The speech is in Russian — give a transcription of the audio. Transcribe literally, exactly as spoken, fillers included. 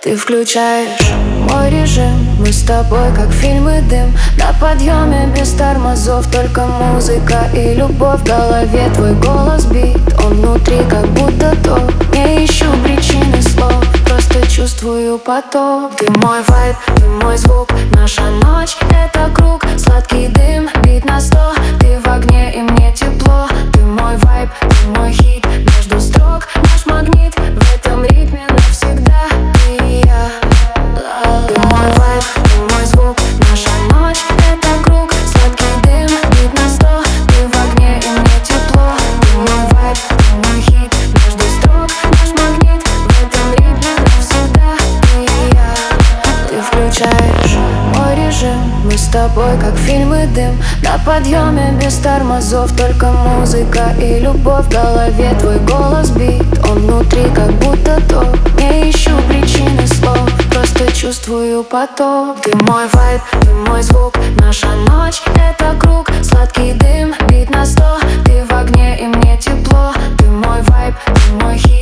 Ты включаешь мой режим, мы с тобой как фильм и дым. На подъеме без тормозов, только музыка и любовь. В голове твой голос бит, он внутри как будто топ. Не ищу причины слов, просто чувствую поток. Ты мой вайб, ты мой звук, наша ночь — это круг. Сладкий дым, бит на сто, ты в огне и мне тепло. Ты мой вайб, ты мой хит, между строк наш магнит. В этом ритме навсегда ты и я. Ты мой вайб, ты мой звук, наша ночь — это круг. Сладкий дым, бит на сто, ты в огне и мне тепло. Ты мой вайб, ты мой хит, между строк наш магнит. В этом ритме навсегда ты и я. Ты включаешь мой режим, мы с тобой как фильм и дым. На подъеме без тормозов, только музыка и любовь. В голове твой голос бит, он внутри как будто топ. Не ищу причины слов, просто чувствую поток. Ты мой вайб, ты мой звук, наша ночь — это круг. Сладкий дым, бит на сто, ты в огне и мне тепло. Ты мой вайб, ты мой хит.